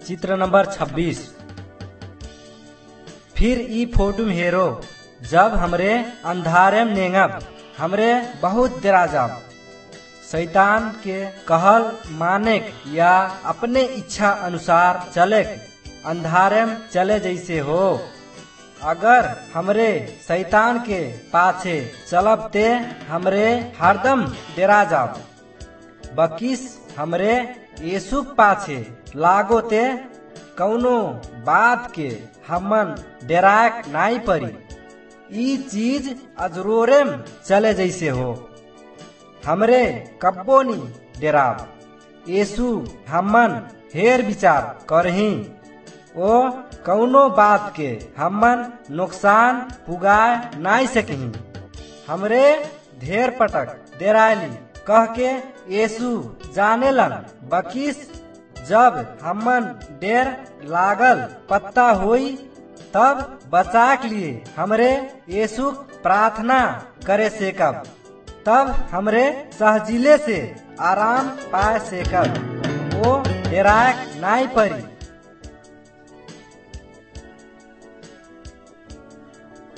चित्र नंबर 26। फिर ई फोटो में हेरो जब हमरे अंधारे में नेंगब हमरे बहुत डरा जाब। शैतान के कहल मानेक या अपने इच्छा अनुसार चले अंधारे में चले जैसे हो। अगर हमरे शैतान के पाछे चलब ते हमरे हरदम डरा जाब। बकिस हमरे यीशु पाछे लागो ते कौनो बात के हमन डराक नाई परी। ई चीज अजरोरे में चले जैसे हो। हमरे कब्बो नी डराब। यीशु हमन हेर विचार करही ओ कौनो बात के हमन नुकसान पुगाए नाई सकही। हमरे ढेर पटक डेरायली कह के यीशु जाने लन। बकिस जब हमन डेर लागल पत्ता होई तब बचाक लिए हमरे यीशु प्रार्थना करे सेकब। तब हमरे सहजिले से आराम पाए सेकब। ओ डेराक नाई परी।